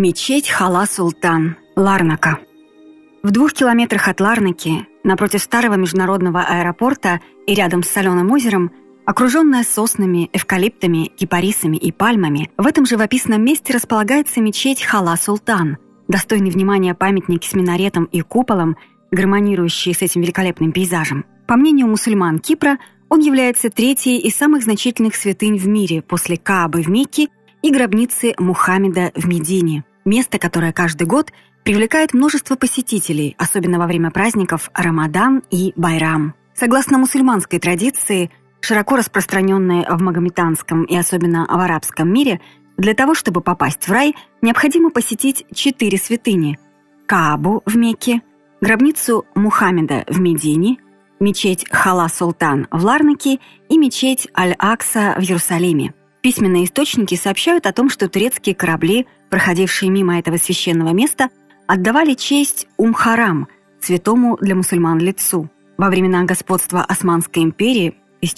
Мечеть Хала-Султан, Ларнака. В 2 километрах от Ларнаки, напротив старого международного аэропорта и рядом с соленым озером, окруженная соснами, эвкалиптами, кипарисами и пальмами, в этом живописном месте располагается мечеть Хала-Султан, достойный внимания памятник с минаретом и куполом, гармонирующий с этим великолепным пейзажем. По мнению мусульман Кипра, он является третьей из самых значительных святынь в мире после Каабы в Мекке и гробницы Мухаммеда в Медине, место, которое каждый год привлекает множество посетителей, особенно во время праздников Рамадан и Байрам. Согласно мусульманской традиции, широко распространенной в магометанском и особенно в арабском мире, для того, чтобы попасть в рай, необходимо посетить 4 святыни: Каабу в Мекке, гробницу Мухаммеда в Медине, мечеть Хала-Султан в Ларнаке и мечеть Аль-Акса в Иерусалиме. Письменные источники сообщают о том, что турецкие корабли, проходившие мимо этого священного места, отдавали честь Харам, святому для мусульман лицу. Во времена господства Османской империи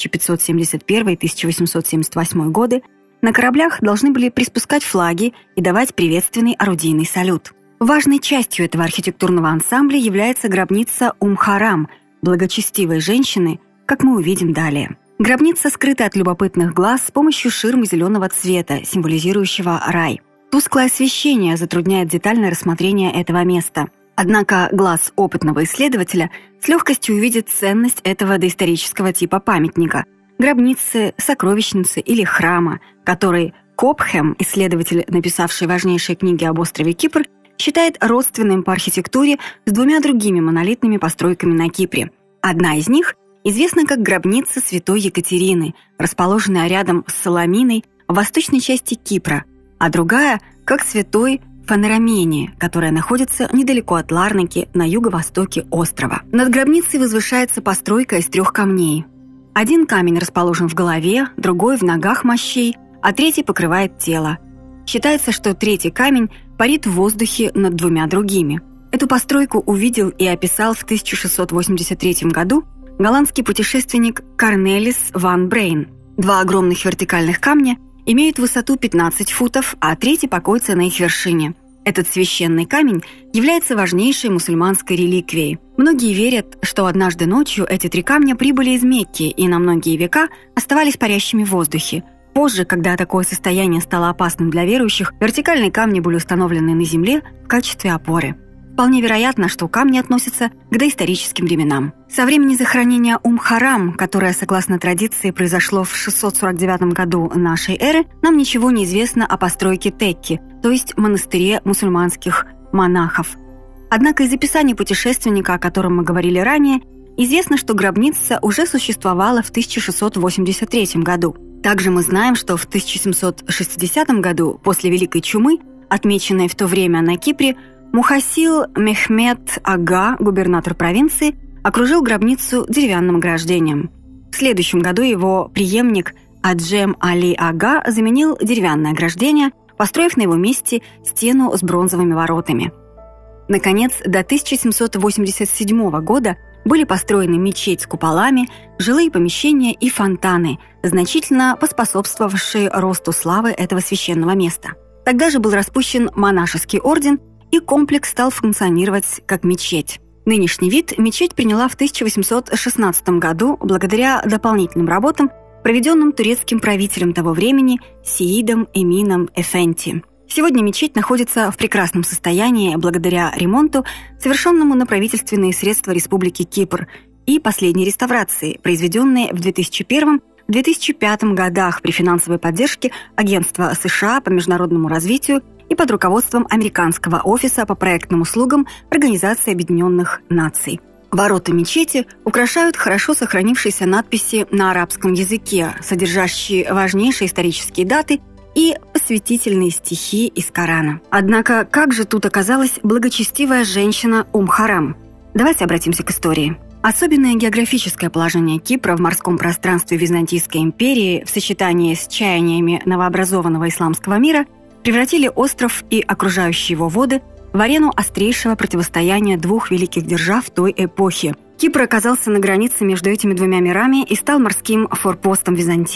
1571-1878 годы на кораблях должны были приспускать флаги и давать приветственный орудийный салют. Важной частью этого архитектурного ансамбля является гробница Харам, благочестивой женщины, как мы увидим далее. Гробница скрыта от любопытных глаз с помощью ширмы зеленого цвета, символизирующего рай. Тусклое освещение затрудняет детальное рассмотрение этого места. Однако глаз опытного исследователя с легкостью увидит ценность этого доисторического типа памятника – гробницы, сокровищницы или храма, который Копхэм, исследователь, написавший важнейшие книги об острове Кипр, считает родственным по архитектуре с 2 другими монолитными постройками на Кипре. Одна из них известна как гробница святой Екатерины, расположенная рядом с Саламиной в восточной части Кипра, а другая – как святой Фанарамене, которая находится недалеко от Ларнаки на юго-востоке острова. Над гробницей возвышается постройка из 3 камней. Один камень расположен в голове, другой – в ногах мощей, а третий покрывает тело. Считается, что 3-й камень парит в воздухе над 2 другими. Эту постройку увидел и описал в 1683 году голландский путешественник Корнелис ван Брейн. 2 огромных вертикальных камня имеют высоту 15 футов, а 3-й покоится на их вершине. Этот священный камень является важнейшей мусульманской реликвией. Многие верят, что однажды ночью эти 3 камня прибыли из Мекки и на многие века оставались парящими в воздухе. Позже, когда такое состояние стало опасным для верующих, вертикальные камни были установлены на земле в качестве опоры. Вполне вероятно, что камни относятся к доисторическим временам. Со времени захоронения Харам, которое, согласно традиции, произошло в 649 году нашей эры, нам ничего не известно о постройке Текки, то есть монастыре мусульманских монахов. Однако из описания путешественника, о котором мы говорили ранее, известно, что гробница уже существовала в 1683 году. Также мы знаем, что в 1760 году, после Великой Чумы, отмеченной в то время на Кипре, Мухасил Мехмед Ага, губернатор провинции, окружил гробницу деревянным ограждением. В следующем году его преемник Аджем Али Ага заменил деревянное ограждение, построив на его месте стену с бронзовыми воротами. Наконец, до 1787 года были построены мечеть с куполами, жилые помещения и фонтаны, значительно поспособствовавшие росту славы этого священного места. Тогда же был распущен монашеский орден, и комплекс стал функционировать как мечеть. Нынешний вид мечеть приняла в 1816 году благодаря дополнительным работам, проведенным турецким правителем того времени Сеидом Эмином Эфенти. Сегодня мечеть находится в прекрасном состоянии благодаря ремонту, совершенному на правительственные средства Республики Кипр, и последней реставрации, произведенной в 2001-2005 годах при финансовой поддержке Агентства США по международному развитию и под руководством Американского офиса по проектным услугам Организации Объединенных Наций. Ворота мечети украшают хорошо сохранившиеся надписи на арабском языке, содержащие важнейшие исторические даты и посвятительные стихи из Корана. Однако, как же тут оказалась благочестивая женщина Харам? Давайте обратимся к истории. Особенное географическое положение Кипра в морском пространстве Византийской империи в сочетании с чаяниями новообразованного исламского мира превратили остров и окружающие его воды в арену острейшего противостояния 2 великих держав той эпохи. Кипр оказался на границе между этими 2 мирами и стал морским форпостом Византии.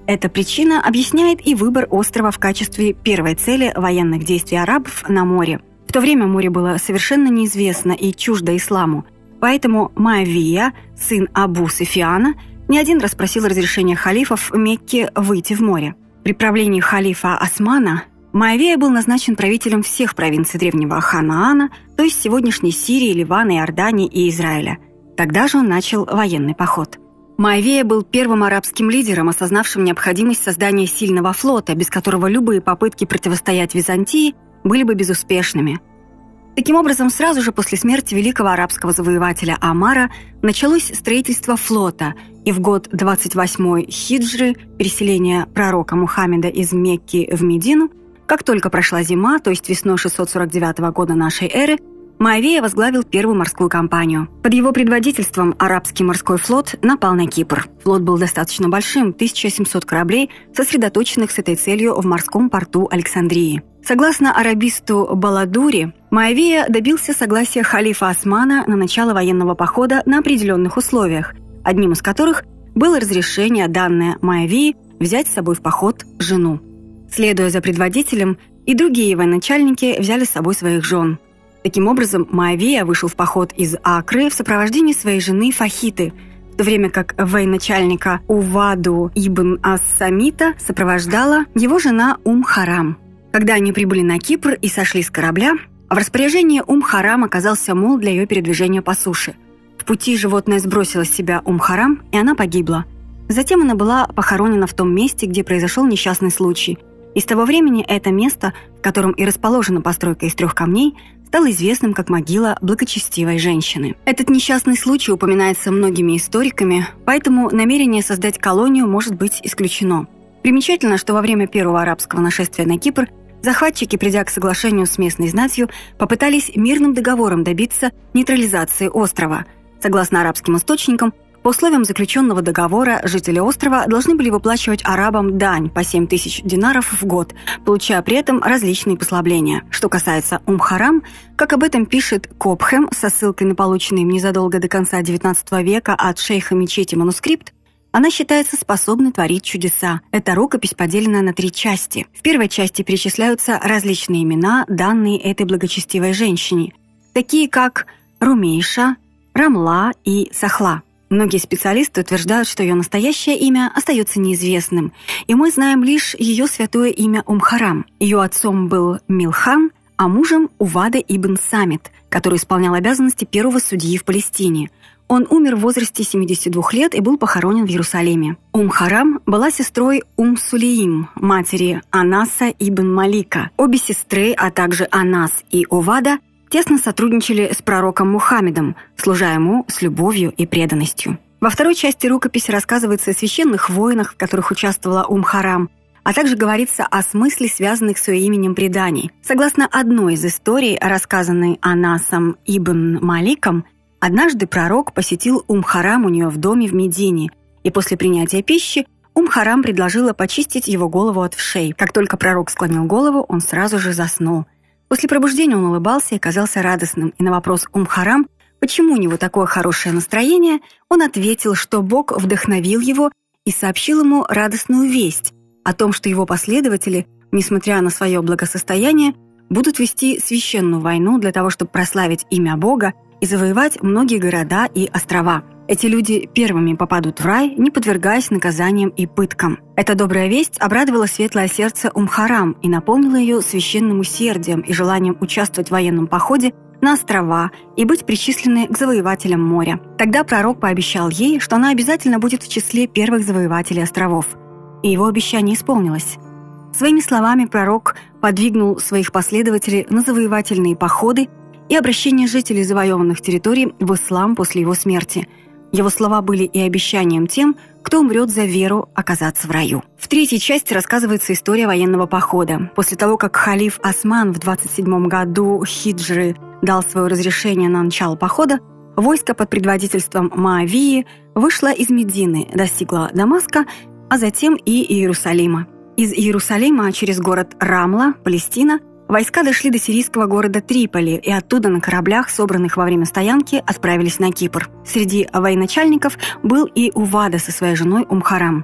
Эта причина объясняет и выбор острова в качестве первой цели военных действий арабов на море. В то время море было совершенно неизвестно и чуждо исламу, поэтому Муавия, сын Абу Суфьяна, не один раз просил разрешения халифов Мекки выйти в море. При правлении халифа Османа Муавия был назначен правителем всех провинций древнего Ханаана, то есть сегодняшней Сирии, Ливана, Иордании и Израиля. Тогда же он начал военный поход. Муавия был первым арабским лидером, осознавшим необходимость создания сильного флота, без которого любые попытки противостоять Византии были бы безуспешными. Таким образом, сразу же после смерти великого арабского завоевателя Омара началось строительство флота, и в год 28-й хиджры, переселения пророка Мухаммеда из Мекки в Медину, как только прошла зима, то есть весной 649 года нашей эры, Муавия возглавил первую морскую кампанию. Под его предводительством арабский морской флот напал на Кипр. Флот был достаточно большим – 1700 кораблей, сосредоточенных с этой целью в морском порту Александрии. Согласно арабисту Баладури, Муавия добился согласия халифа Османа на начало военного похода на определенных условиях, одним из которых было разрешение, данное Муавии, взять с собой в поход жену. Следуя за предводителем, и другие военачальники взяли с собой своих жен. Таким образом, Муавия вышел в поход из Акры в сопровождении своей жены Фахиты, в то время как военачальника Уваду ибн ас-Самита сопровождала его жена Харам. Когда они прибыли на Кипр и сошли с корабля, в распоряжении Харам оказался мул для ее передвижения по суше. В пути животное сбросило с себя Харам, и она погибла. Затем она была похоронена в том месте, где произошел несчастный случай. И с того времени это место, в котором и расположена постройка из 3 камней, стало известным как могила благочестивой женщины. Этот несчастный случай упоминается многими историками, поэтому намерение создать колонию может быть исключено. Примечательно, что во время первого арабского нашествия на Кипр захватчики, придя к соглашению с местной знатью, попытались мирным договором добиться нейтрализации острова. Согласно арабским источникам, по условиям заключенного договора жители острова должны были выплачивать арабам дань по 7000 динаров в год, получая при этом различные послабления. Что касается Харам, как об этом пишет Копхем со ссылкой на полученный им незадолго до конца XIX века от шейха мечети манускрипт, она считается способной творить чудеса. Эта рукопись поделена на 3 части. В первой части перечисляются различные имена, данные этой благочестивой женщине, такие как Румейша, Рамла и Сахла. Многие специалисты утверждают, что ее настоящее имя остается неизвестным, и мы знаем лишь ее святое имя Харам. Ее отцом был Милхан, а мужем Увада ибн Самит, который исполнял обязанности первого судьи в Палестине. Он умер в возрасте 72 лет и был похоронен в Иерусалиме. Харам была сестрой Сулейм, матери Анаса ибн Малика. Обе сестры, а также Анас и Увада, тесно сотрудничали с пророком Мухаммедом, служа ему с любовью и преданностью. Во второй части рукописи рассказывается о священных войнах, в которых участвовала Харам, а также говорится о смысле связанных с ее именем преданий. Согласно одной из историй, рассказанной Анасом ибн Маликом, однажды пророк посетил Харам у нее в доме в Медине, и после принятия пищи Харам предложила почистить его голову от вшей. Как только пророк склонил голову, он сразу же заснул. После пробуждения он улыбался и казался радостным, и на вопрос Харам, почему у него такое хорошее настроение, он ответил, что Бог вдохновил его и сообщил ему радостную весть о том, что его последователи, несмотря на свое благосостояние, будут вести священную войну для того, чтобы прославить имя Бога и завоевать многие города и острова. Эти люди первыми попадут в рай, не подвергаясь наказаниям и пыткам. Эта добрая весть обрадовала светлое сердце Харам и наполнила ее священным усердием и желанием участвовать в военном походе на острова и быть причисленной к завоевателям моря. Тогда пророк пообещал ей, что она обязательно будет в числе первых завоевателей островов. И его обещание исполнилось. Своими словами пророк подвигнул своих последователей на завоевательные походы и обращение жителей завоеванных территорий в ислам после его смерти. Его слова были и обещанием тем, кто умрет за веру, оказаться в раю. В третьей части рассказывается история военного похода. После того, как халиф Осман в 27 году хиджры дал свое разрешение на начало похода, войско под предводительством Муавии вышло из Медины, достигло Дамаска, а затем и Иерусалима. Из Иерусалима через город Рамла, Палестина, войска дошли до сирийского города Триполи и оттуда на кораблях, собранных во время стоянки, отправились на Кипр. Среди военачальников был и Увада со своей женой Харам.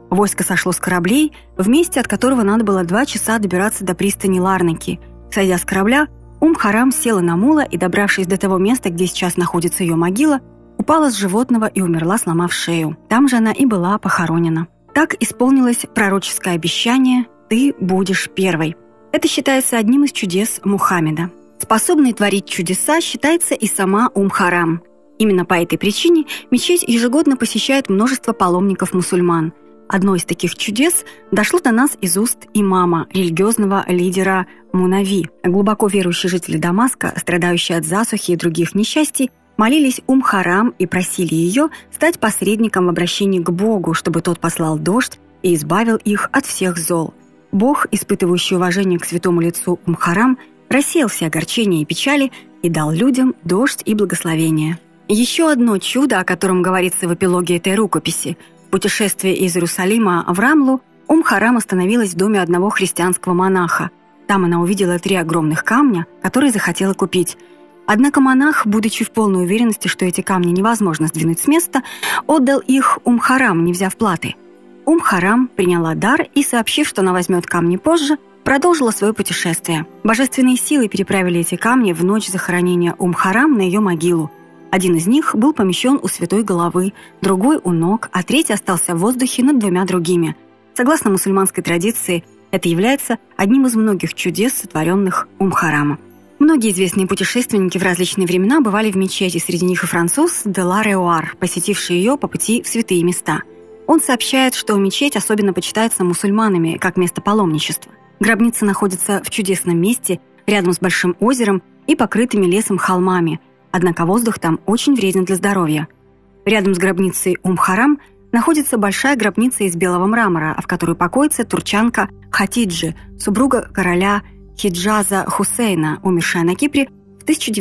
Войско сошло с кораблей в месте, от которого надо было 2 часа добираться до пристани Ларнаки. Сойдя с корабля, Харам села на мула и, добравшись до того места, где сейчас находится ее могила, упала с животного и умерла, сломав шею. Там же она и была похоронена. Так исполнилось пророческое обещание «Ты будешь первой». Это считается одним из чудес Мухаммеда. Способной творить чудеса считается и сама Харам. Именно по этой причине мечеть ежегодно посещает множество паломников-мусульман. Одно из таких чудес дошло до нас из уст имама, религиозного лидера Мунави. Глубоко верующие жители Дамаска, страдающие от засухи и других несчастий, молились Харам и просили ее стать посредником в обращении к Богу, чтобы тот послал дождь и избавил их от всех зол. Бог, испытывающий уважение к святому лицу Харам, рассеял все огорчения и печали и дал людям дождь и благословение. Еще одно чудо, о котором говорится в эпилоге этой рукописи. В путешествии из Иерусалима в Рамлу Харам остановилась в доме одного христианского монаха. Там она увидела 3 огромных камня, которые захотела купить. Однако монах, будучи в полной уверенности, что эти камни невозможно сдвинуть с места, отдал их Харам, не взяв платы. Харам приняла дар и, сообщив, что она возьмет камни позже, продолжила свое путешествие. Божественные силы переправили эти камни в ночь захоронения Харам на ее могилу. Один из них был помещен у святой головы, другой у ног, а третий остался в воздухе над 2 другими. Согласно мусульманской традиции, это является одним из многих чудес, сотворенных Харама. Многие известные путешественники в различные времена бывали в мечети, среди них и француз де ла Реуар, посетивший ее по пути в святые места. Он сообщает, что мечеть особенно почитается мусульманами как место паломничества. Гробница находится в чудесном месте, рядом с большим озером и покрытыми лесом холмами, однако воздух там очень вреден для здоровья. Рядом с гробницей Харам находится большая гробница из белого мрамора, в которой покоится турчанка Хатиджи, супруга короля Хиджаза Хусейна, умершая на Кипре в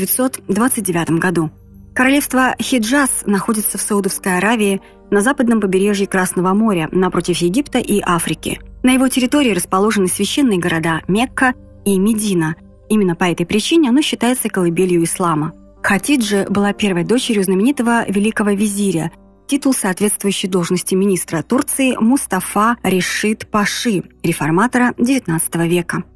1929 году. Королевство Хиджаз находится в Саудовской Аравии на западном побережье Красного моря, напротив Египта и Африки. На его территории расположены священные города Мекка и Медина. Именно по этой причине оно считается колыбелью ислама. Хатиджа была первой дочерью знаменитого великого визиря, титул, соответствующий должности министра Турции Мустафа Решид Паши, реформатора XIX века.